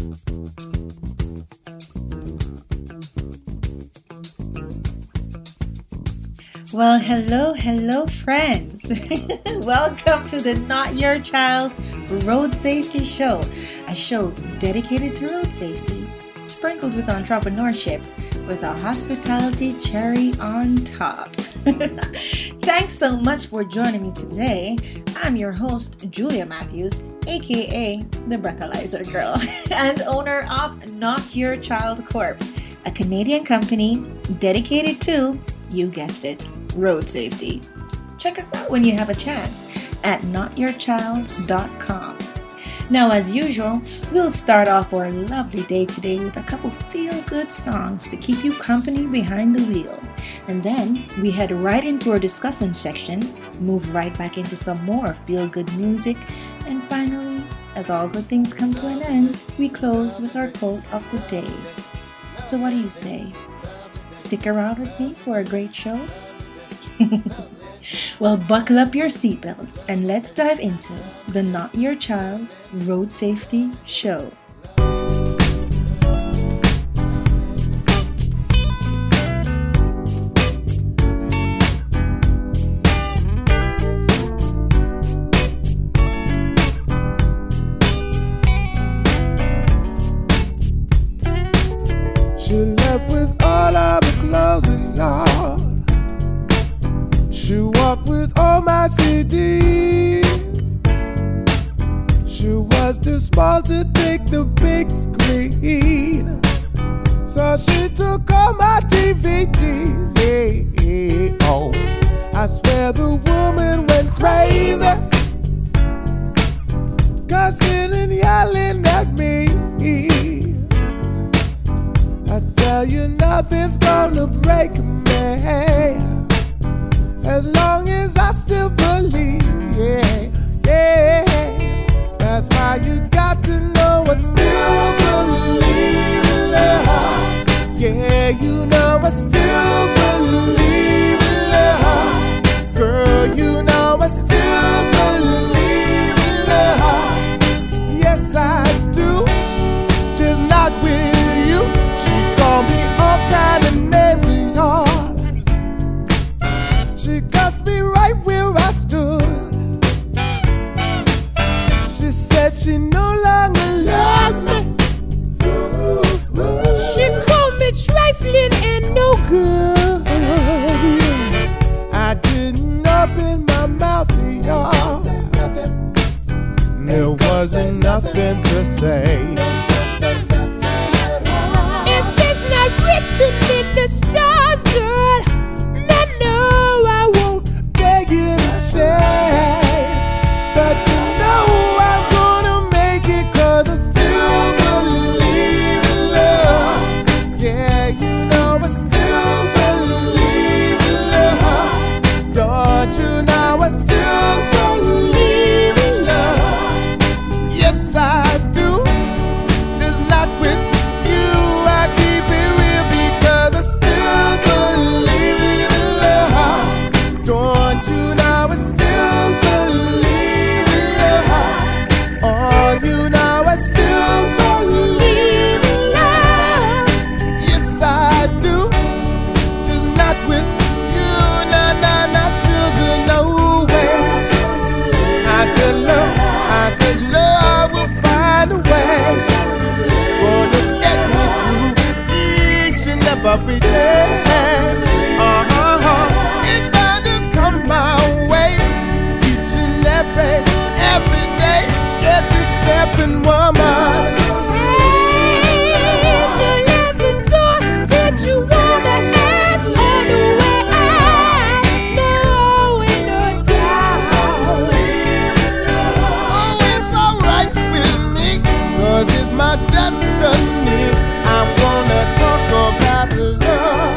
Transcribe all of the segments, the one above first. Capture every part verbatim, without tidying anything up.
Well, hello, hello, friends. Welcome to the Not Your Child Road Safety Show, a show dedicated to road safety, sprinkled with entrepreneurship, with a hospitality cherry on top. Thanks so much for joining me today. I'm your host, Julia Matthews, aka the Breathalyzer Girl, and owner of Not Your Child Corp, a Canadian company dedicated to, you guessed it, road safety. Check us out when you have a chance at not your child dot com. Now, as usual, we'll start off our lovely day today with a couple feel-good songs to keep you company behind the wheel. And then we head right into our discussion section, move right back into some more feel-good music, and finally, as all good things come to an end, we close with our quote of the day. So what do you say? Stick around with me for a great show? Well, buckle up your seatbelts and let's dive into the Not Your Child Road Safety Show. She left with all of the clothes in y'all. She walked with all my C Ds. She was too small to take the big screen, so she took all my D V Ds. Yeah, yeah, oh, I swear the woman went crazy, cussing and yelling at me. I tell you, nothing's gonna break me as long as I still believe, yeah, yeah. That's why you got to know I still believe in love. Yeah, you know I still believe in love. Girl, you know I still believe in love. Yes, I do, just not with you. She called me all kind of names, y'all. She cussed me right where I stood. She said she no longer loves me. She called me trifling and no good. I didn't open my mouth to y'all. There wasn't nothing to say. If it's not written in the stars, girl, then no, I won't beg you to stay. But you know I'm gonna make it, 'cause I still believe in love. Yeah, you know I still believe in love. Don't you know I still believe in love? Yes, I do, just not with you. I keep it real because I still believe in love. Don't you know I still believe in love? Oh, you know I still believe in love. Yes, I do, just not with you. Nah, nah, nah, sugar, no way. I said love, I said love will find a way. Gonna get me through each and every day. Uh-huh. It's bound to come my way each and every, every day. Get to stepping woman. Destiny. I'm gonna talk about love.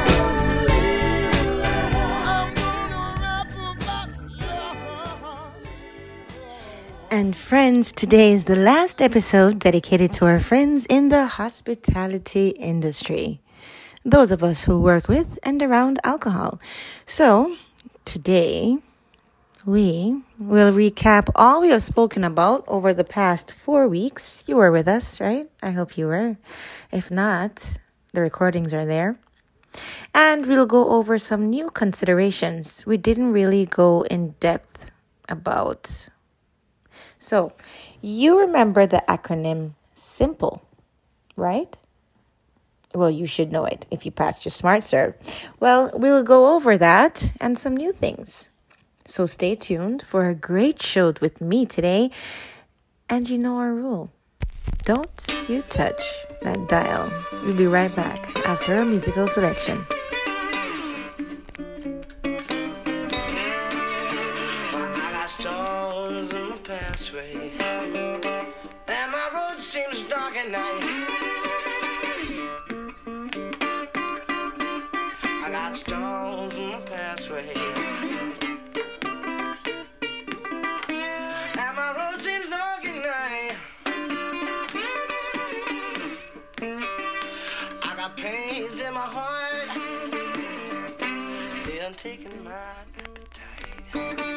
I'm gonna rap about love. And friends, today is the last episode dedicated to our friends in the hospitality industry. Those of us who work with and around alcohol. So, today, we will recap all we have spoken about over the past four weeks. You were with us, right? I hope you were. If not, the recordings are there. And we'll go over some new considerations we didn't really go in depth about. So, you remember the acronym SIMPLE, right? Well, you should know it if you passed your Smart Serve. Well, we'll go over that and some new things. So stay tuned for a great show with me today. And you know our rule. Don't you touch that dial. We'll be right back after a musical selection. I got stars in my pathway, and my road seems dark at night. I got stars in my pathway, and my road seems dark at night. I got pains in my heart, they done taken my appetite.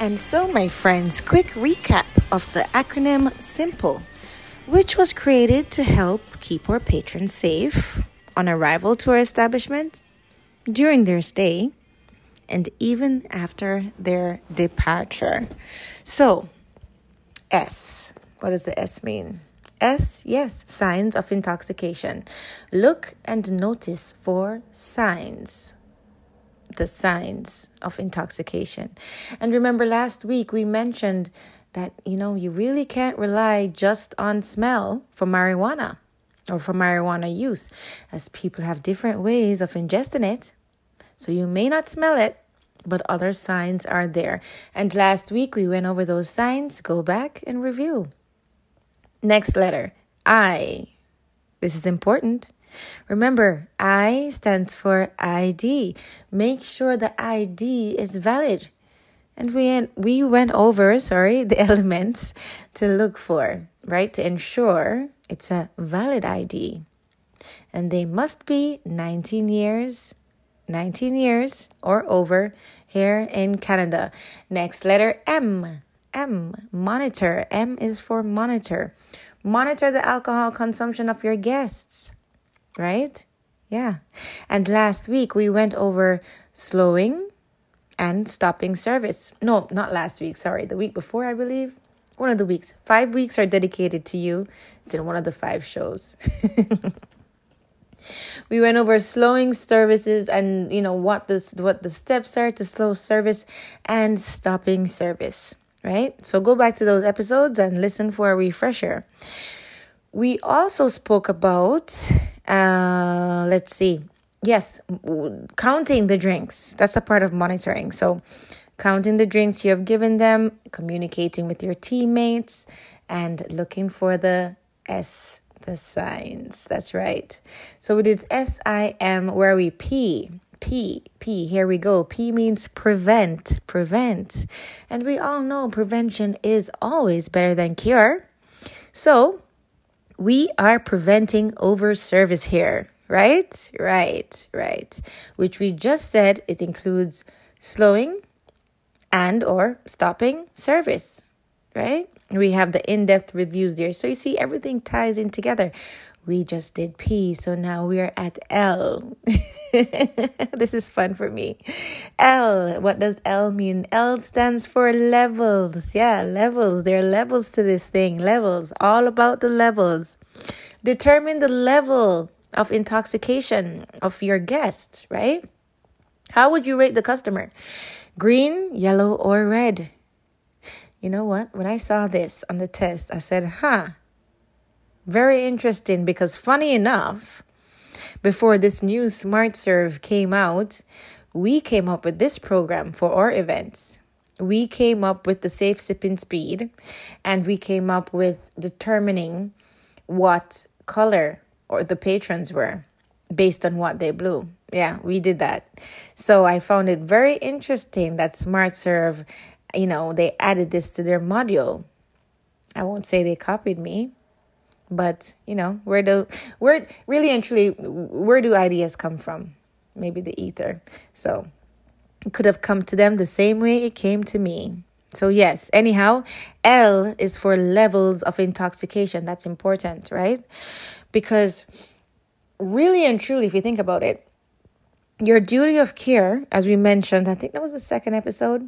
And so, my friends, quick recap of the acronym SIMPLE, which was created to help keep our patrons safe on arrival to our establishment, during their stay, and even after their departure. So, S. What does the S mean? S, yes, signs of intoxication. Look and notice for signs. The signs of intoxication. And remember, last week we mentioned that, you know, you really can't rely just on smell for marijuana or for marijuana use, as people have different ways of ingesting it. So you may not smell it, but other signs are there. And last week we went over those signs. Go back and review. Next letter, I. This is important. Remember, I stands for I D. Make sure the I D is valid. And we we went over, sorry, the elements to look for, right? To ensure it's a valid I D. And they must be nineteen years, nineteen years or over here in Canada. Next letter, M. M, monitor. M is for monitor. Monitor the alcohol consumption of your guests. Right? Yeah. And last week we went over slowing and stopping service. No, not last week. Sorry. The week before, I believe. One of the weeks. Five weeks are dedicated to you. It's in one of the five shows. We went over slowing services and, you know, what the, what the steps are to slow service and stopping service. Right? So go back to those episodes and listen for a refresher. We also spoke about, uh, let's see, yes, counting the drinks. That's a part of monitoring. So counting the drinks you have given them, communicating with your teammates, and looking for the S, the signs. That's right. So we did S I M, where we P. P, P, here we go. P means prevent, prevent. And we all know prevention is always better than cure. So we are preventing over service here, right? Right, right. Which we just said it includes slowing and or stopping service, right? We have the in-depth reviews there. So you see, everything ties in together. We just did P, so now we are at L. This is fun for me. L, what does L mean? L stands for levels. Yeah, levels. There are levels to this thing. Levels. All about the levels. Determine the level of intoxication of your guest, right? How would you rate the customer? Green, yellow, or red? You know what? When I saw this on the test, I said, huh. Very interesting, because funny enough, before this new Smart Serve came out, we came up with this program for our events. We came up with the safe sipping speed, and we came up with determining what color or the patrons were based on what they blew. Yeah, we did that. So I found it very interesting that Smart Serve, you know, they added this to their module. I won't say they copied me. But, you know, where do, where really and truly, where do ideas come from? Maybe the ether. So it could have come to them the same way it came to me. So yes, anyhow, L is for levels of intoxication. That's important, right? Because really and truly, if you think about it, your duty of care, as we mentioned, I think that was the second episode,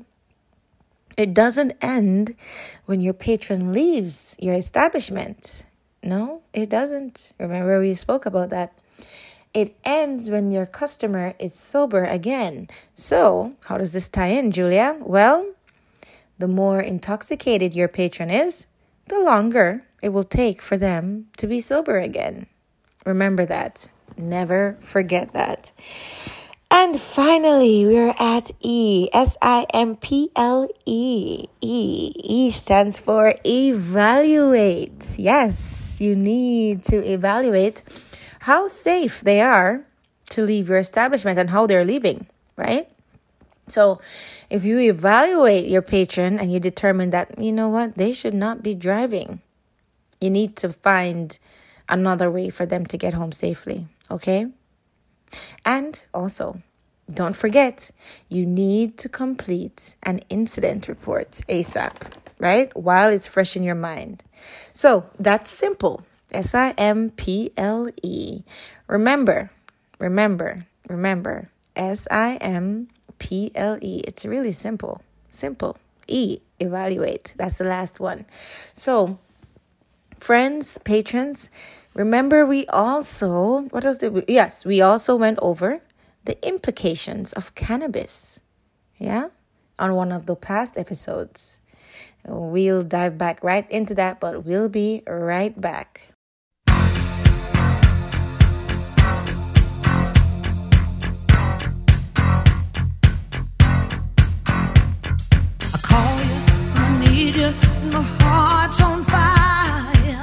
it doesn't end when your patron leaves your establishment. No, it doesn't. Remember, we spoke about that. It ends when your customer is sober again. So, how does this tie in, Julia? Well, the more intoxicated your patron is, the longer it will take for them to be sober again. Remember that. Never forget that. And finally, we're at E. S I M P L E. E. E stands for evaluate. Yes, you need to evaluate how safe they are to leave your establishment and how they're leaving, right? So if you evaluate your patron and you determine that, you know what, they should not be driving, you need to find another way for them to get home safely, okay? And also, don't forget, you need to complete an incident report ASAP, right? While it's fresh in your mind. So that's simple. S I M P L E. Remember, remember, remember. S I M P L E. It's really simple. Simple. E. Evaluate. That's the last one. So, friends, patrons, remember we also, what else did we, yes, we also went over the implications of cannabis, yeah, on one of the past episodes. We'll dive back right into that, but we'll be right back. I call you, I need you, my heart's on fire.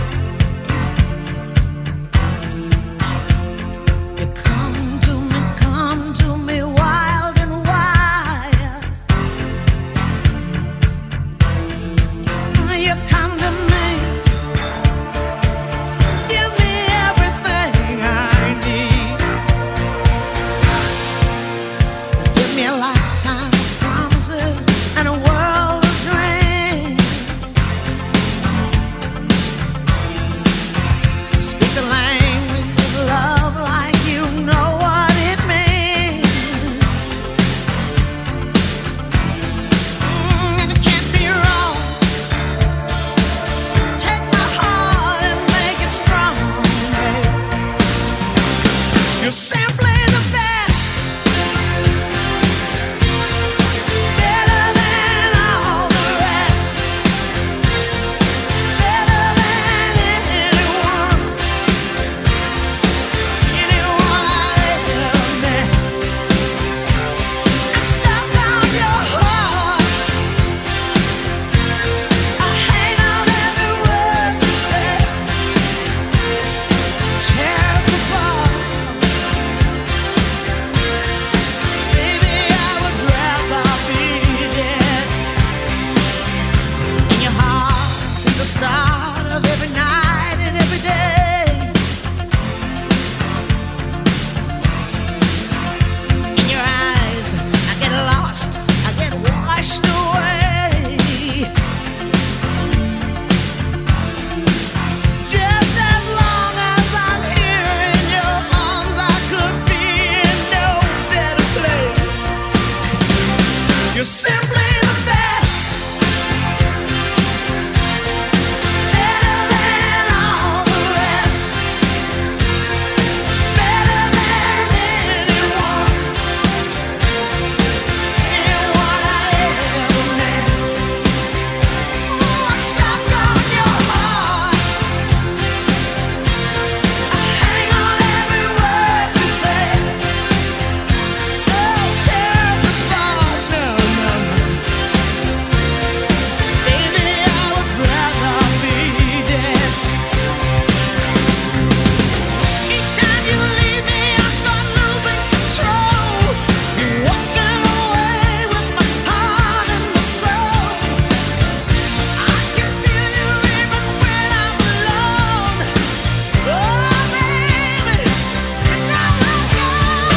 You come to me, come to me wild and wild. You come to me, give me everything I need. Give me a lifetime of promises and a world of dreams. Speak the language of love like you know what it means. Mm, and it can't be wrong. Take my heart and make it strong. You're simply the best, better than all the rest, better than anyone, anyone I ever met. I'm stuck on your heart. I hang on every word you say. Tear us apart. Baby, I would rather be dead. In your heart, see the start of every night and every day. In your eyes, I get lost, I get washed away. Just as long as I'm here in your arms, I could be in no better place. You're simply the best, better than all the rest, better than anyone, anyone I ever met. Ooh, I'm stuck on your heart. I hang on every word you say. Oh, tear us apart. No, no, no. Baby, I would rather be dead. Each time you leave me, I start losing control. You're walking away with my heart and my soul. I can feel you even when I'm alone. Oh, baby, I never go.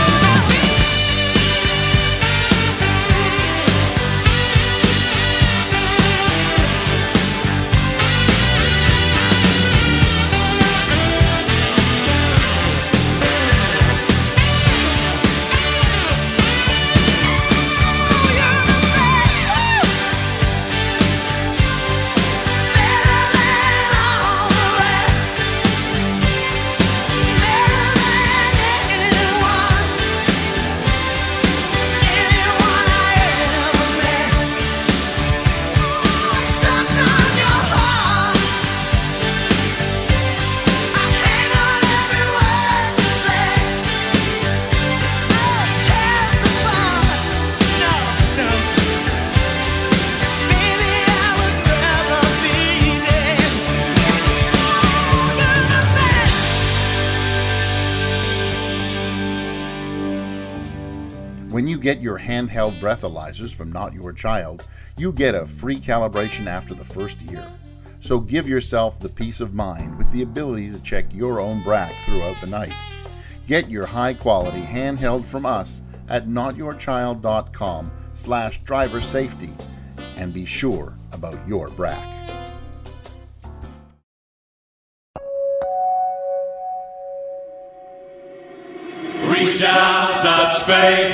When you get your handheld breathalyzers from Not Your Child, you get a free calibration after the first year. So give yourself the peace of mind with the ability to check your own B R A C throughout the night. Get your high-quality handheld from us at notyourchild.com slash driver safety and be sure about your B R A C. Reach out, touch faith.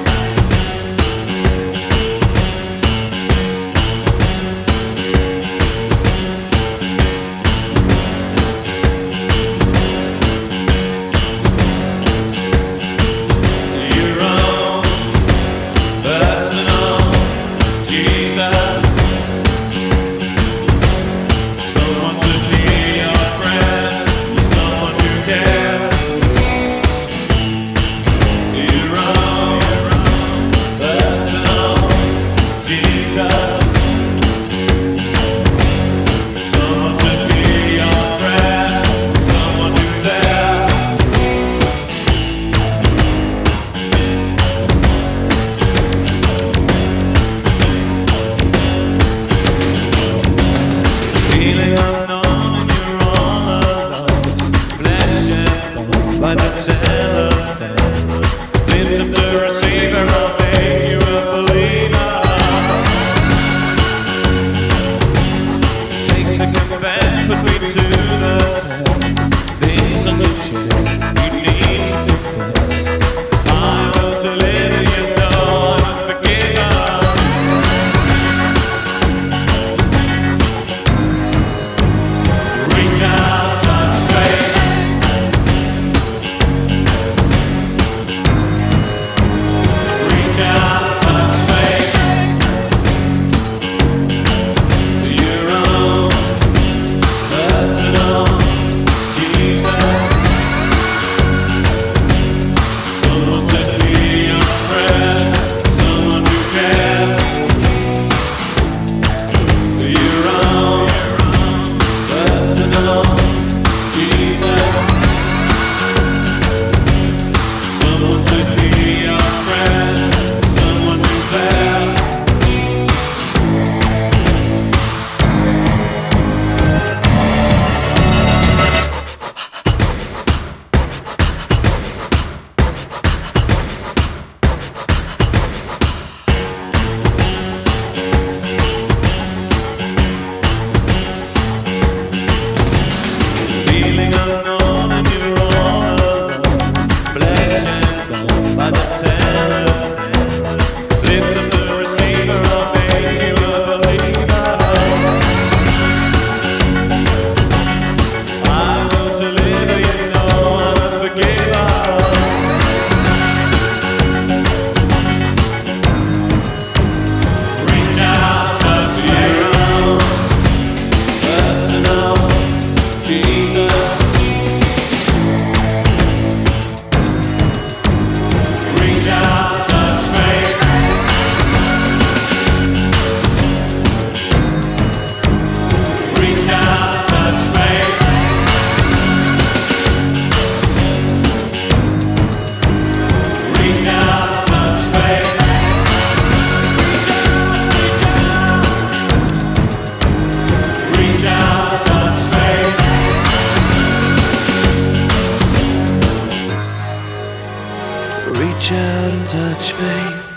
Reach out and touch faith.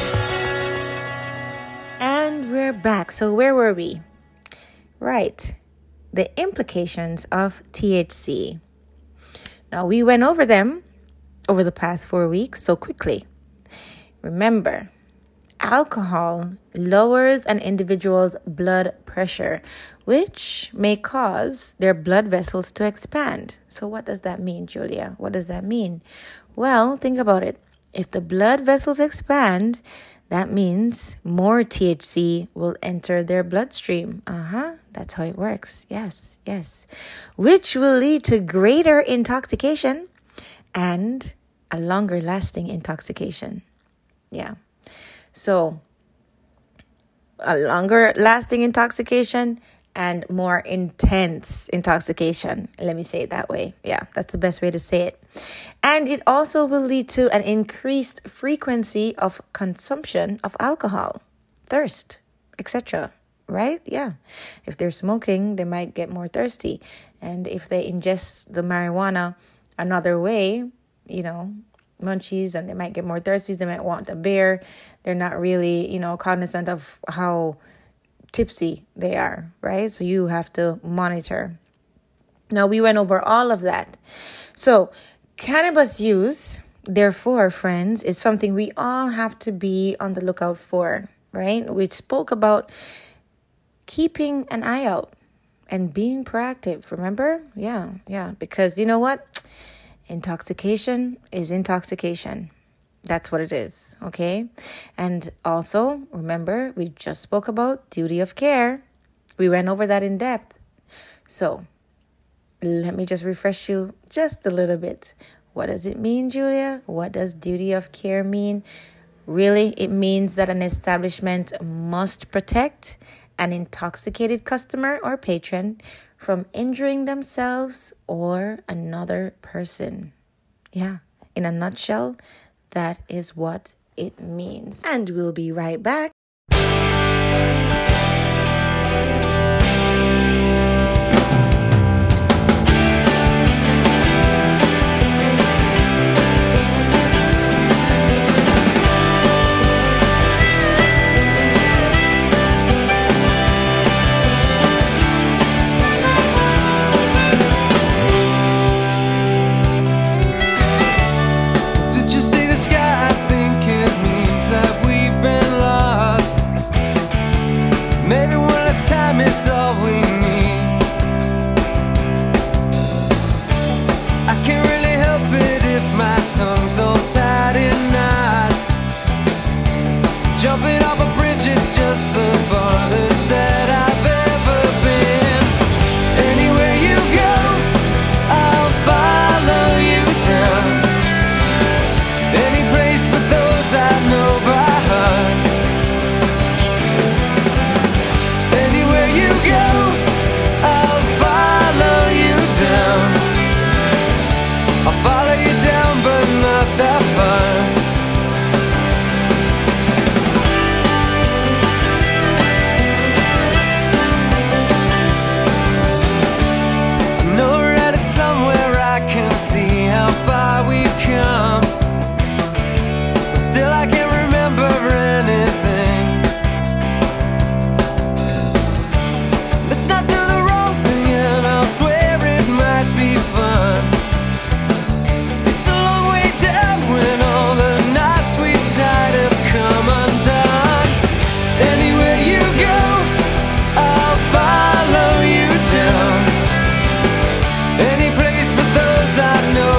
And we're back. So where were we? Right. The implications of T H C. Now, we went over them over the past four weeks so quickly. Remember, alcohol lowers an individual's blood pressure, which may cause their blood vessels to expand. So what does that mean, Julia? What does that mean? Well, think about it. If the blood vessels expand, that means more T H C will enter their bloodstream. Uh-huh. That's how it works. Yes, yes. Which will lead to greater intoxication and a longer lasting intoxication. Yeah. So, a longer lasting intoxication and more intense intoxication. Let me say it that way. Yeah, that's the best way to say it. And it also will lead to an increased frequency of consumption of alcohol, thirst, et cetera. Right? Yeah. If they're smoking, they might get more thirsty. And if they ingest the marijuana another way, you know, munchies and they might get more thirsty. They might want a beer. They're not really, you know, cognizant of how tipsy they are, right? So you have to monitor. Now, we went over all of that. So cannabis use, therefore, friends, is something we all have to be on the lookout for, right? We spoke about keeping an eye out and being proactive. Remember? Yeah, yeah. Because you know what? Intoxication is intoxication. That's what it is, okay? And also, remember, we just spoke about duty of care. We went over that in depth. So, let me just refresh you just a little bit. What does it mean, Julia? What does duty of care mean? Really, it means that an establishment must protect an intoxicated customer or patron from injuring themselves or another person. Yeah, in a nutshell, that is what it means. And we'll be right back. It's all we need. I can't really help it if my tongue's all tied in knots. Jumping off a bridge, it's just the farthest that I've ever been. Anywhere you go, I'll follow you down. Any place but those I know by heart. You go, I'll follow you down. I'll follow you down, but not that far. I know we're headed somewhere I can see how far we've come, but still I can't remember anything. Let's not do the wrong thing and I'll swear it might be fun. It's a long way down when all the knots we tied have come undone. Anywhere you go, I'll follow you down. Any place but those I know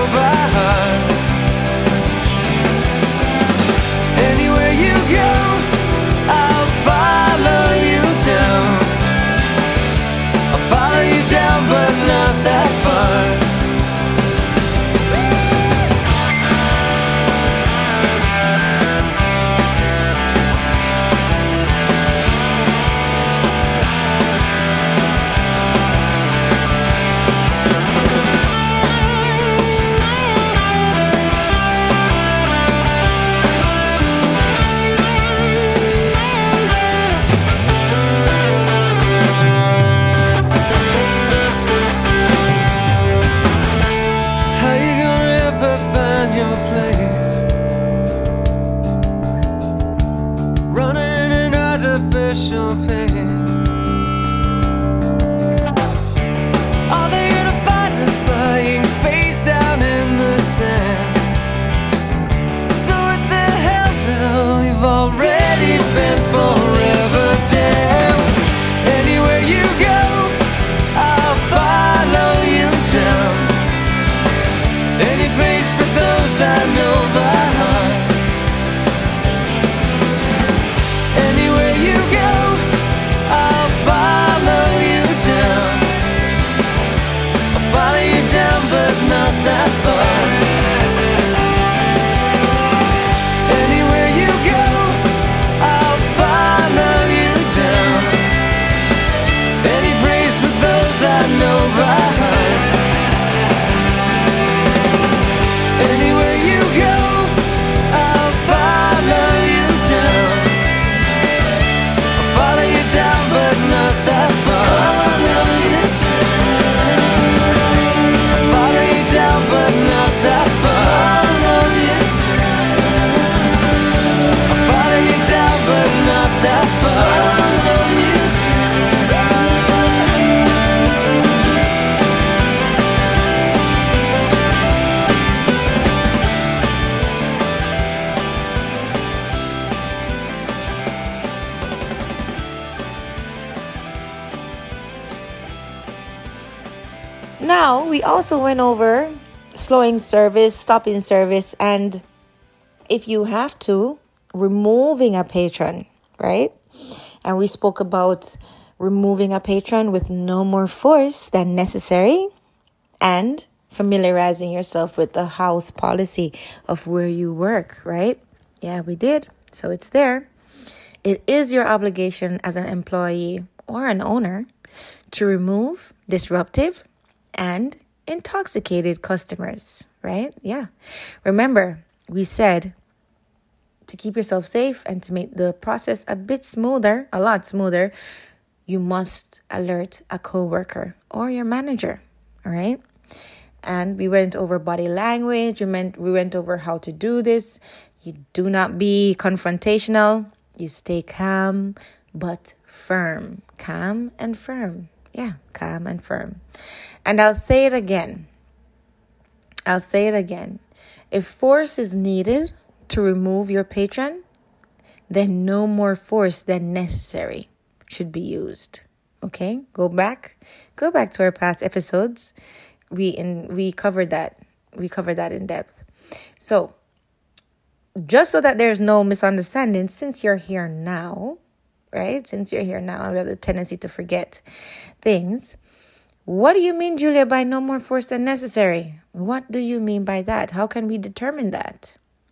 also went over slowing service, stopping service, and if you have to, removing a patron, right? And we spoke about removing a patron with no more force than necessary and familiarizing yourself with the house policy of where you work, right? Yeah, we did. So it's there. It is your obligation as an employee or an owner to remove disruptive and intoxicated customers, right? Yeah. Remember, we said to keep yourself safe and to make the process a bit smoother, a lot smoother, you must alert a coworker or your manager, all right? And we went over body language. We meant we went over how to do this. You do not be confrontational. You stay calm but firm. Calm and firm. Yeah, calm and firm. And I'll say it again. I'll say it again. If force is needed to remove your patron, then no more force than necessary should be used. Okay? Go back. Go back to our past episodes. We in we covered that. We covered that in depth. So, just so that there's no misunderstanding, since you're here now, right? Since you're here now, we have the tendency to forget things. What do you mean, Julia, by no more force than necessary? What do you mean by that? How can we determine that?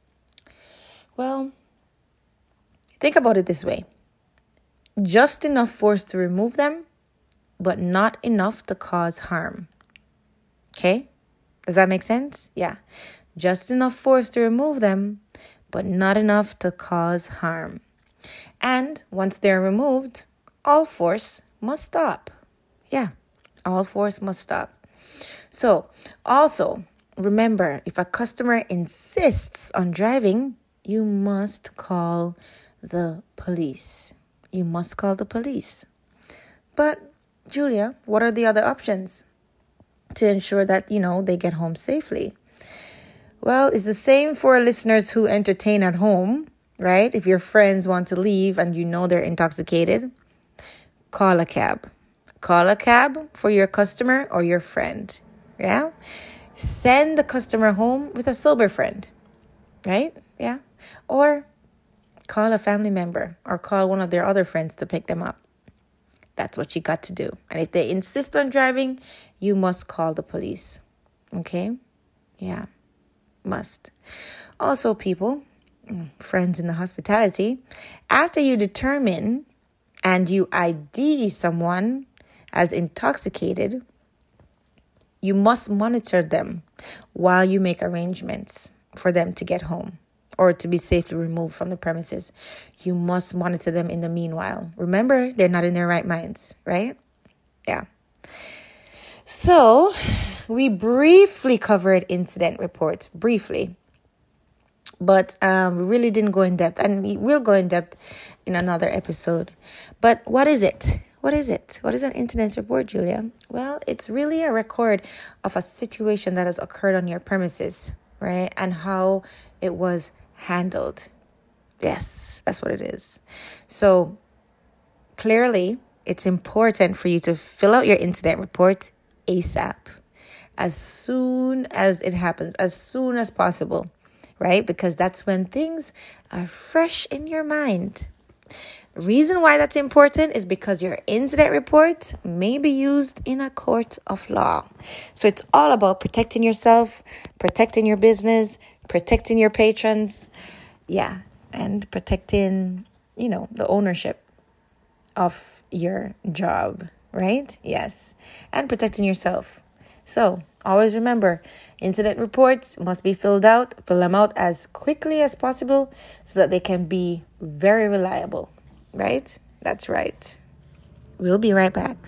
Well, think about it this way. Just enough force to remove them, but not enough to cause harm. Okay? Does that make sense? Yeah. Just enough force to remove them, but not enough to cause harm. And once they're removed, all force must stop. Yeah, all force must stop. So, also, remember, if a customer insists on driving, you must call the police. You must call the police. But, Julia, what are the other options to ensure that, you know, they get home safely? Well, it's the same for listeners who entertain at home, right? If your friends want to leave and you know they're intoxicated, call a cab. Call a cab for your customer or your friend, yeah? Send the customer home with a sober friend, right? Yeah. Or call a family member or call one of their other friends to pick them up. That's what you got to do. And if they insist on driving, you must call the police, okay? Yeah, must. Also, people, friends in the hospitality, after you determine and you I D someone as intoxicated, you must monitor them while you make arrangements for them to get home or to be safely removed from the premises. You must monitor them in the meanwhile. Remember, they're not in their right minds, right? Yeah. So, we briefly covered incident reports, briefly. But um, we really didn't go in depth, and we'll go in depth in another episode. But what is it? What is it? What is an incident report, Julia? Well, it's really a record of a situation that has occurred on your premises, right? And how it was handled. Yes, that's what it is. So, clearly, it's important for you to fill out your incident report ASAP, as soon as it happens, as soon as possible. Right? Because that's when things are fresh in your mind. The reason why that's important is because your incident report may be used in a court of law. So it's all about protecting yourself, protecting your business, protecting your patrons. Yeah. And protecting, you know, the ownership of your job. Right? Yes. And protecting yourself. So always remember, incident reports must be filled out. Fill them out as quickly as possible so that they can be very reliable. Right? That's right. We'll be right back.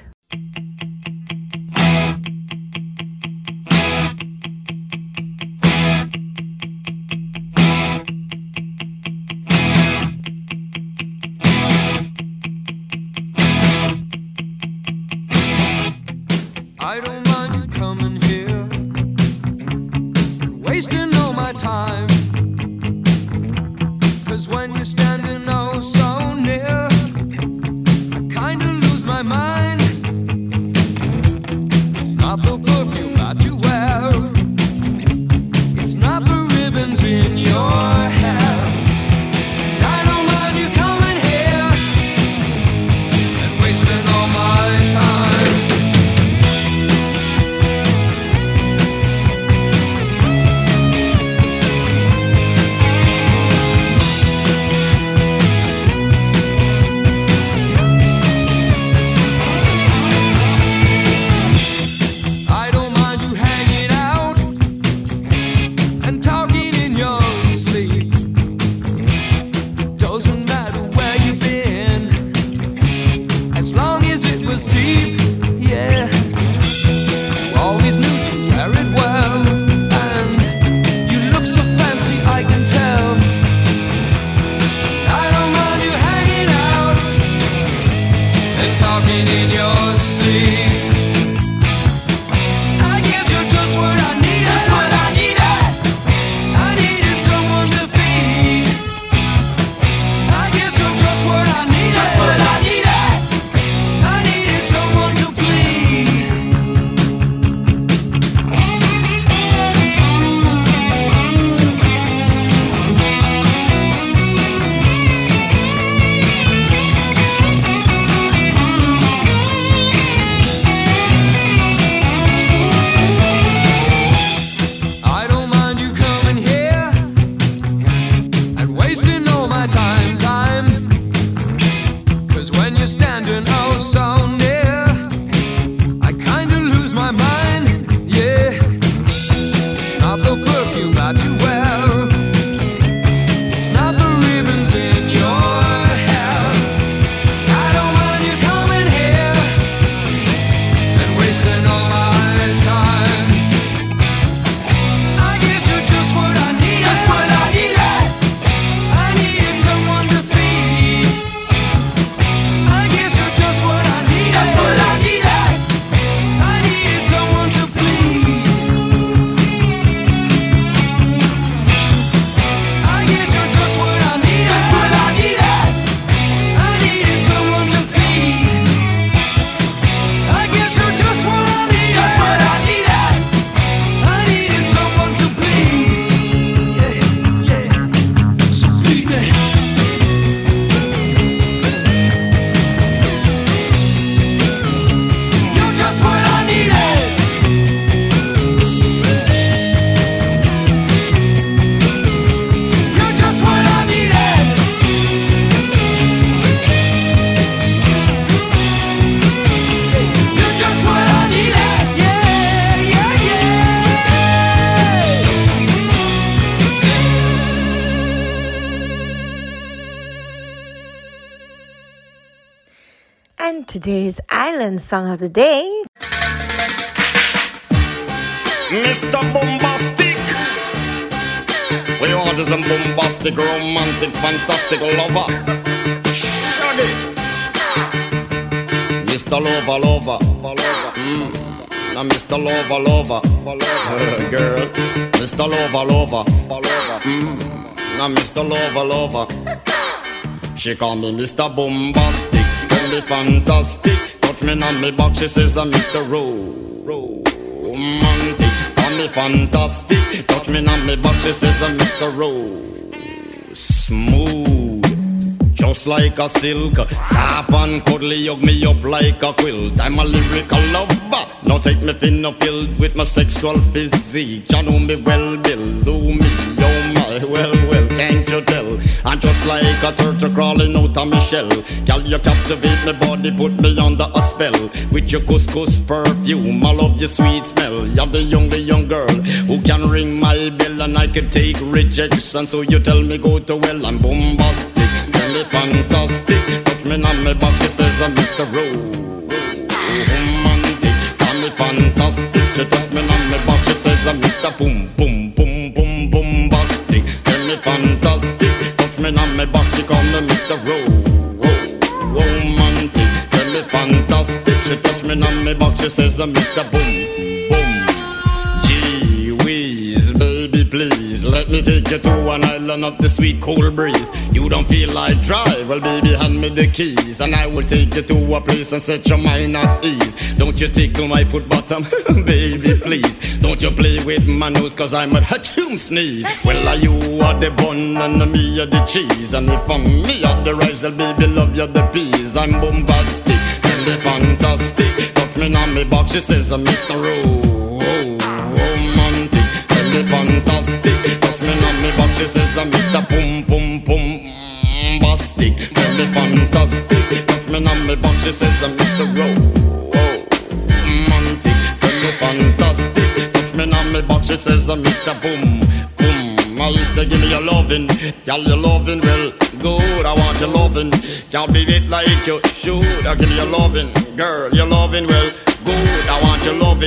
I don't mind you coming here, wasting all my time. Cause when you're standing oh so near, I kinda lose my mind. It's not the perfume that you wear. well. And you look so fancy, I can tell. I don't mind you hanging out and talking in your sleep. I guess you're just what I needed. Just what I needed. I needed someone to feed. I guess you're just what I needed. Just what I needed. I needed someone to plead. I don't mind you coming here and wasting all my time, time. Cause when you're standing oh so near, I kinda lose my mind, yeah. It's not the perfume that you wear, it's not the ribbons in your hair. I don't mind you coming here and wasting all my time. I guess you're just what I needed. Just what I needed. I needed someone to feed. I guess you're just what I needed. Just what I needed. I needed someone to plead. I guess you're just what I needed. Just what I needed. I needed someone to feed. I guess you're just what I needed. Just what I needed. I needed someone to plead. Yeah, yeah. So plead me. You're just what I needed. You're just what I needed. You're just what I needed. Yeah, yeah, yeah. And today's island song of the day. Mister Bombastic. We want is a bombastic, romantic, fantastic lover. Shaggy. Mister Lover, lover, lover. Mm. Now Mister Lover, lover, lover. Girl. Mister Lover, lover, lover. Mm. Now Mister Lover, lover. She call me Mister Bombastic, tell me fantastic. Touch me on me back, she says I'm Mister Ro- Romantic. Call me fantastic, touch me on me back, she says I'm Mister Ro- Smooth. Just like a silk, soft and cuddly, hug me up like a quilt. I'm a lyrical lover, now take me thin or filled with my sexual physique. You know me well, Bill, do me, oh my, well, well, can't you tell? I'm just like a turtle crawling out of my shell. Girl, you captivate my body, put me under a spell. With your couscous perfume, I love your sweet smell. You're the young, the young girl who can ring my bell and I can take rejection. So you tell me go to well, I'm bombastic. Tell me fantastic, touch me on my back, she says I'm Mister Romantic. Call me fantastic, she touch me on my back, she says I'm Mister Boom, boom, boom, boom, bombastic. Tell me fantastic, touch me on my back, she call me Mister Romantic. Tell me fantastic, she touch me on my back, she says I'm Mister Boom, boom. Gee whiz, baby please, let me take you to an island of the sweet cool breeze. You don't feel like drive, well baby hand me the keys, and I will take you to a place and set your mind at ease. Don't you tickle my foot bottom, baby please. Don't you play with my nose, cause I'm a hatchoon sneeze. Well are you are the bun and me are the cheese, and if I'm me are the rice, well baby love you the peas. I'm bombastic, tell me fantastic, touch me on me box, she says I'm Mister Romantic. Tell me fantastic, touch me on me box, she says I'm Mister Boom, boom, boom. Bastic, tell me fantastic, touch me on me box, she says I'm Mister Romantic. Tell me fantastic, touch me on me box, she says I'm Mister Boom, boom. I say give me your lovin', girl your lovin' well good. I want your lovin', can't be it like you should. I give me your lovin', girl your lovin' well good. I want your lovin',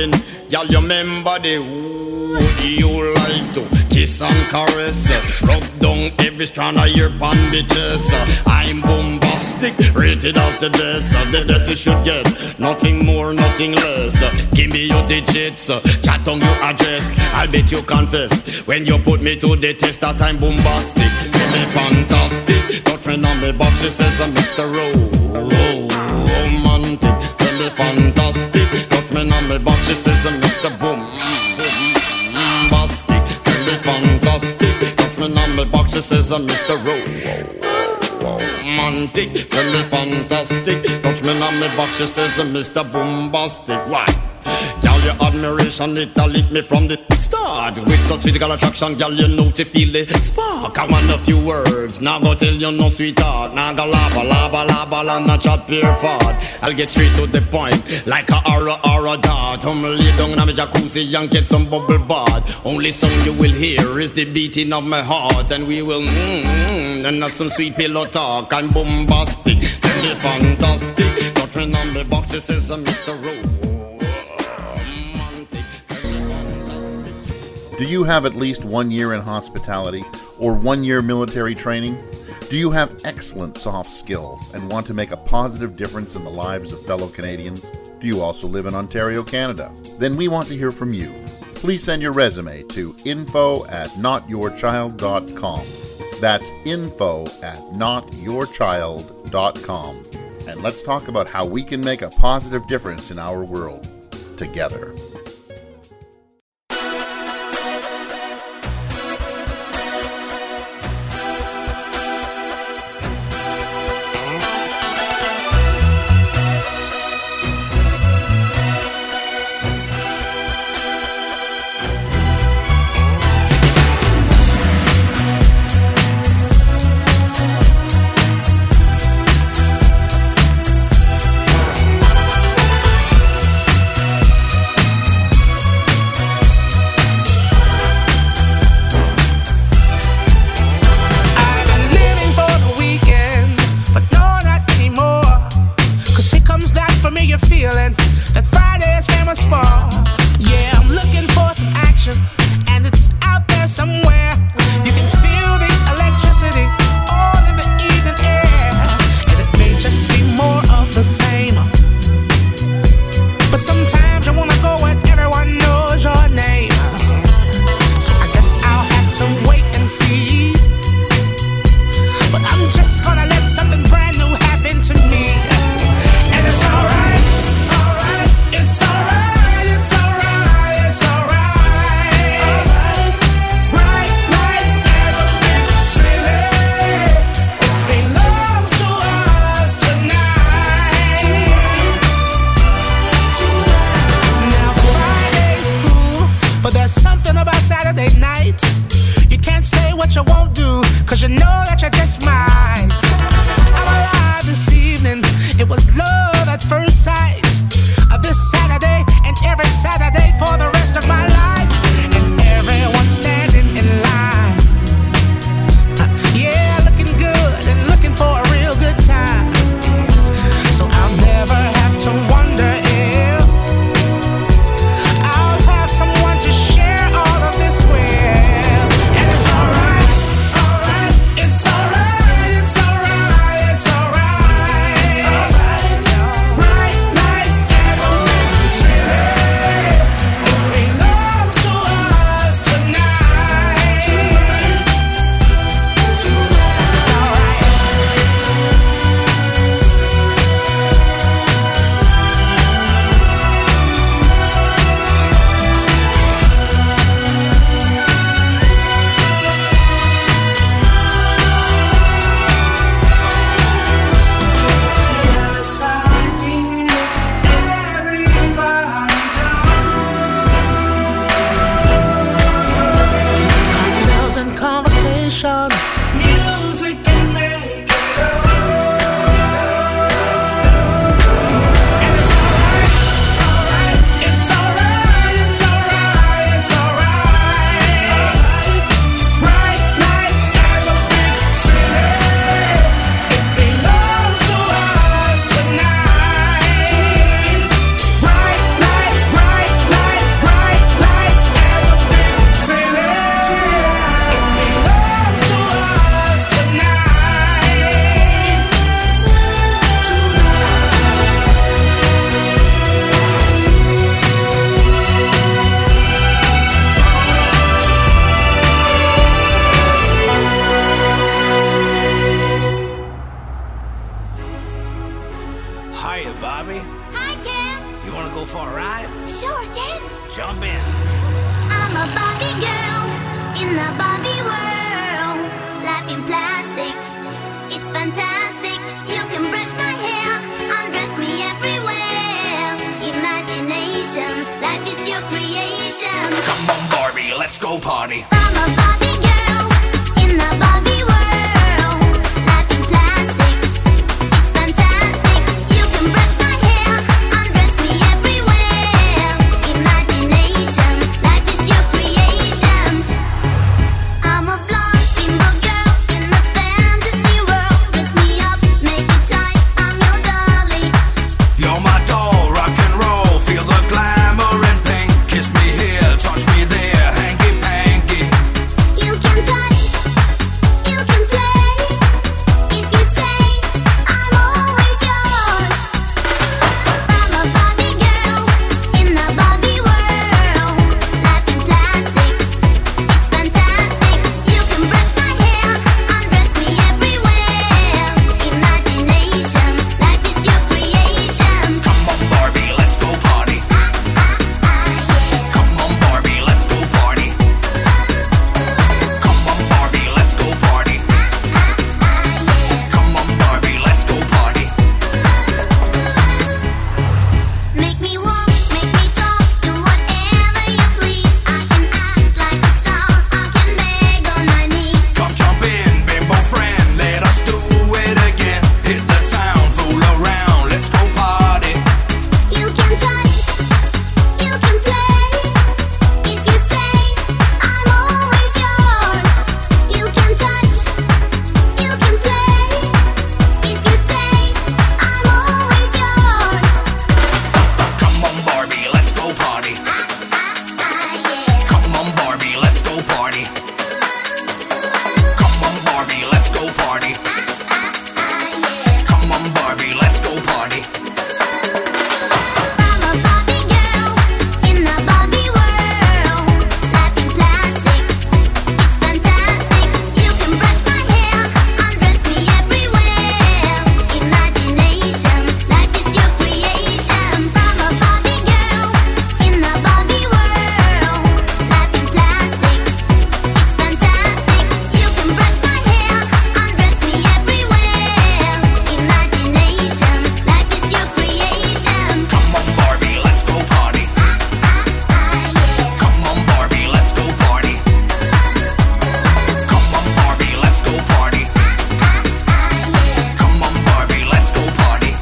Y'all remember the who you like to kiss and caress, rub down every strand of your pan bitches. I'm bombastic, rated as the best. The best you should get, nothing more, nothing less. Give me your digits, chat on your address. I'll bet you confess when you put me to the test that I'm bombastic. Say me fantastic, got friend on me box, she says I'm Mister Ro- Romantic. Say me fantastic, got friend on me box, she says I'm Mister Boom. Bombastic, say me fantastic, got friend on me box, she says I'm Mister Ro- Romantic. Say me fantastic, touch me on me box, she says I'm Mister Bombastic. Why? Girl, your admiration, it'll lit me from the start. With such physical attraction, girl, you know to feel the spark. I want a few words, now go tell you no sweetheart. Now go lava, lava, lava, and not chat pure fart. I'll get straight to the point, like a aura, aura dart. I'm lay down in my jacuzzi and get some bubble bath. Only song you will hear is the beating of my heart. And we will mmm, and have some sweet pillow talk. I'm bombastic, tell me fantastic. Got friend on the box, it says I'm Mister Ro- Do you have at least one year in hospitality or one year military training? Do you have excellent soft skills and want to make a positive difference in the lives of fellow Canadians? Do you also live in Ontario, Canada? Then we want to hear from you. Please send your resume to info at not your child dot com. That's info at not your child dot com. And let's talk about how we can make a positive difference in our world together. Bright lights, bright lights, go party. I'm a Barbie girl in the Barbie world. Life in plastic, it's fantastic. You can brush my hair, undress me everywhere. Imagination, life is your creation. I'm a blonde bimbo girl in a fantasy world. Dress me up, make it tight, I'm your dolly. You're my doll, rock and roll. Feel the glamour and pink. Kiss me here, touch me there, hanky panky. You can touch, you can play. If you say I'm always yours. I'm a Barbie girl in the Barbie world. Life in plastic, it's fantastic. You can brush my hair, undress me everywhere. Imagination, life is your creation. Come on, Barbie, let's go party. Come on, Barbie, let's go party. Come on, Barbie, let's go party. Come on, Barbie, let's go party. Make me walk, make me talk, do whatever you please. I can act like a star, I can beg on my knees. Come jump in, bimbo friend, let us do it again. Hit the town, fool around, let's go party. You can touch, you can play. If you say I'm always yours. You can touch, you can play. If you say I'm always yours. Come on, Barbie, let's go party. Come on, Barbie, let's go party. Come on, Barbie, let's go party. Come on, Barbie, let's go party. I'm a Barbie girl in the Barbie world. Life in plastic, it's fantastic. You can brush my hair, undress me everywhere. Imagination, life is your creation. I'm a Barbie girl in the Barbie world. Life in plastic, it's fantastic. You can brush my hair, undress me everywhere. Imagination, life is your creation. Come on, Barbie, let's go party. Come on, Barbie, let's go party. Come on, Barbie, let's go party. Come on, Barbie, let's go party.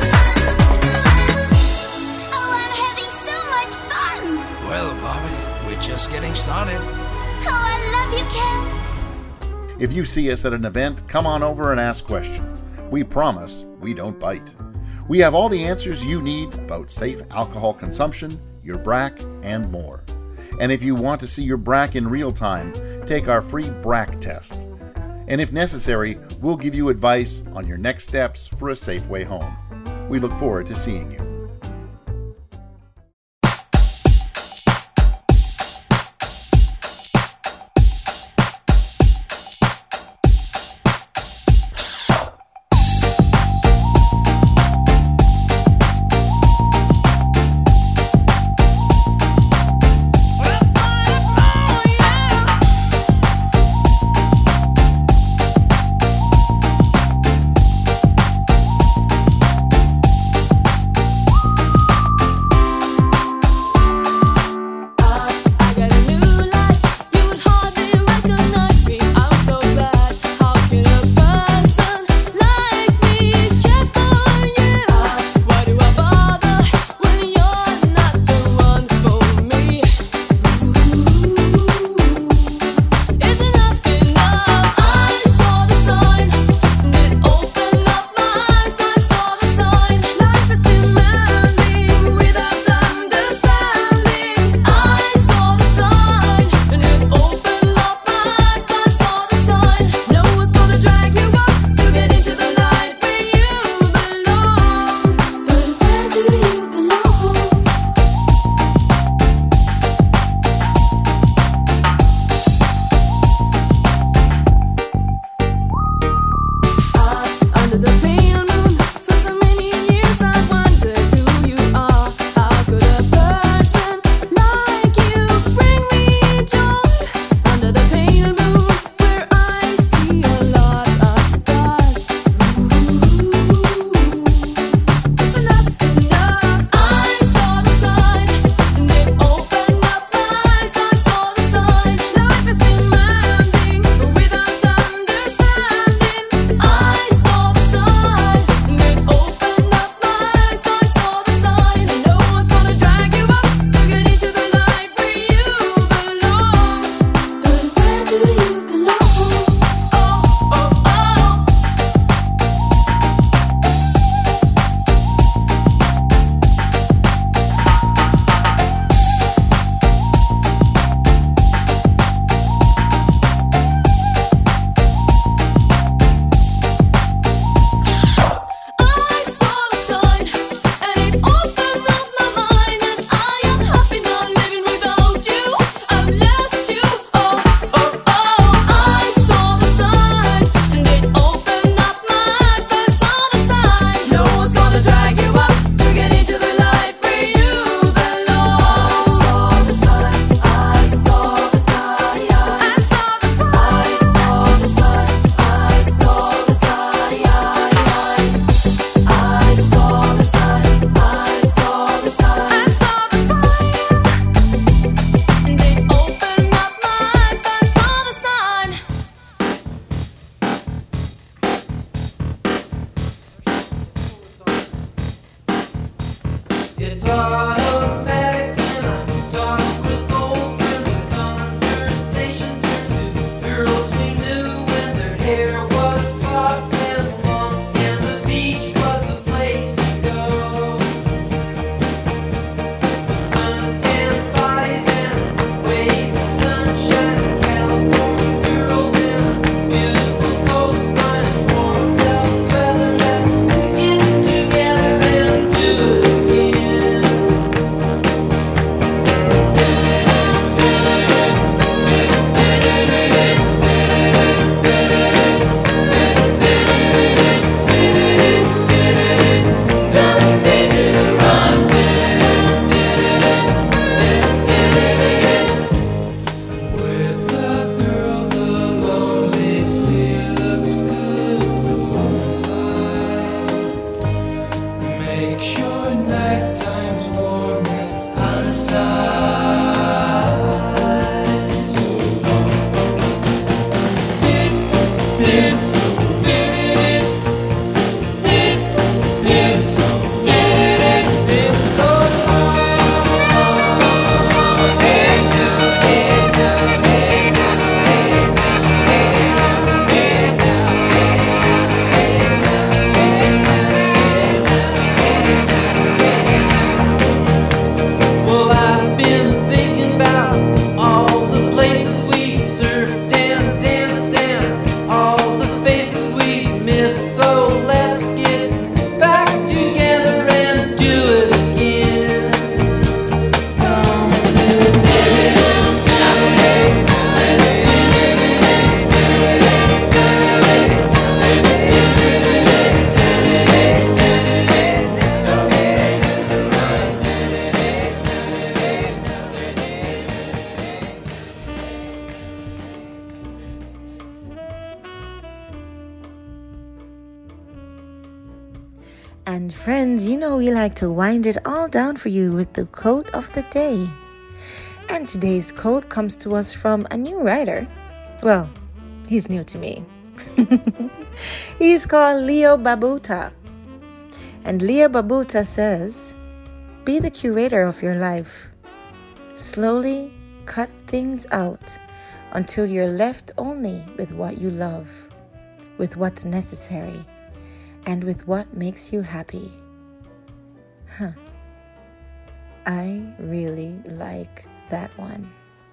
Oh, I'm having so much fun. Well, Barbie, we're just getting started. Oh, I love you, Ken. If you see us at an event, come on over and ask questions. We promise we don't bite. We have all the answers you need about safe alcohol consumption, your B R A C, and more. And if you want to see your B R A C in real time, take our free B R A C test. And if necessary, we'll give you advice on your next steps for a safe way home. We look forward to seeing you. Well, I've been thinking about all the places we surfed and danced and all the faces we missed. So let's get back together and do it again. Come with And friends, you know we like to wind it all down for you with the quote of the day. And today's quote comes to us from a new writer. Well, he's new to me. He's called Leo Babauta. And Leo Babauta says, "Be the curator of your life. Slowly cut things out until you're left only with what you love, with what's necessary, and with what makes you happy." Huh. I really like that one.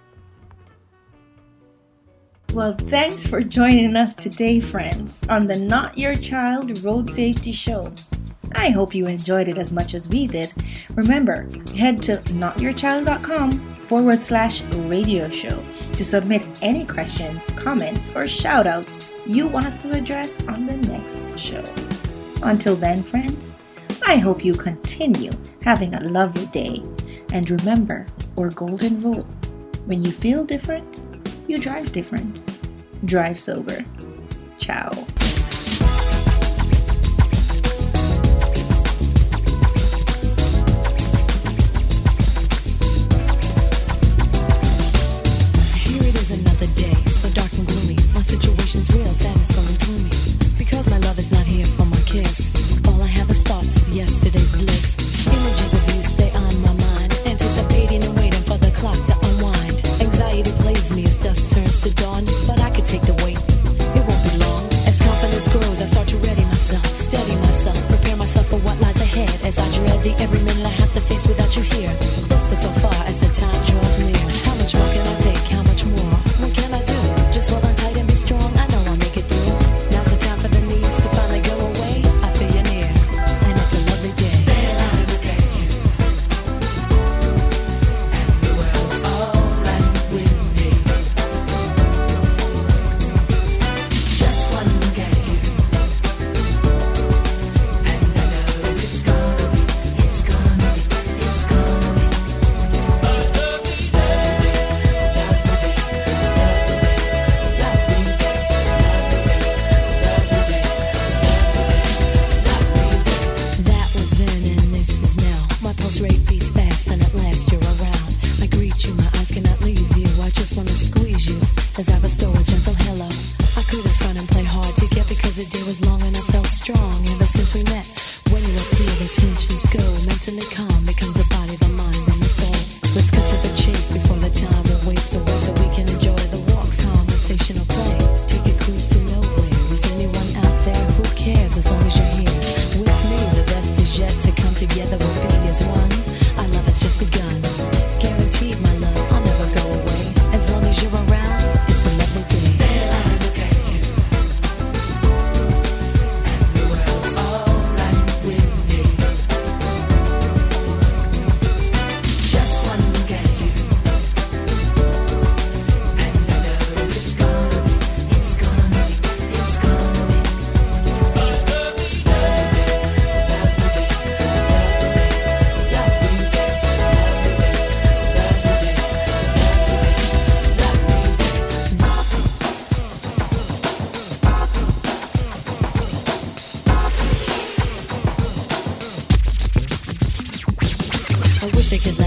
Well, thanks for joining us today, friends, on the Not Your Child Road Safety Show. I hope you enjoyed it as much as we did. Remember, head to notyourchild.com forward slash radio show to submit any questions, comments, or shout outs you want us to address on the next show. Until then, friends, I hope you continue having a lovely day. And remember our golden rule: when you feel different, you drive different. Drive sober. Ciao. Here it is another day, so dark and gloomy. My situation's real, sad and so gloomy. Because my love is not here for my kiss. All I have is thoughts of yesterday's bliss. Images of you stay on my mind, anticipating and waiting for the clock to unwind. Anxiety plays me as dusk turns to dawn, but I could take the weight. It won't be long. As confidence grows, I start to ready myself, steady myself, prepare myself for what lies ahead. As I dread the every minute I have to face without you here. Close but so far as the time draws near. How much more can I take? How much more? What can I do? Just hold on tight and be strong. I know I'll make it through. Now's the time for the needs to finally go away. I feel you near, and it's a lovely day. Then I look at you, and the world's alright with me. Just one look at you, and I know it's gonna be, it's gonna be, it's gonna be. That was then and this is now. My pulse rate beats fast and at last you're around. I greet you, my eyes cannot leave you. I just wanna squeeze you as I bestow a gentle hello. I couldn't front and play hard to get because the day was long and I felt strong ever since we met. When you appear, the tensions go. Mentally calm becomes the body, the mind, and the soul. Let's cut to the chase before the time will waste away so we can enjoy the walks, conversational play. Take a cruise to nowhere. Is anyone out there? Who cares as long as you're here with me? The best is yet to come together. We'll be as one. Our love has just begun. Guaranteed, my love, I'll never go away. As long as you're around, it's a lovely day. Then I look at you, and the world's alright with me. Just one look at you, and I know it's gonna be, it's gonna be, it's gonna be. I wish I could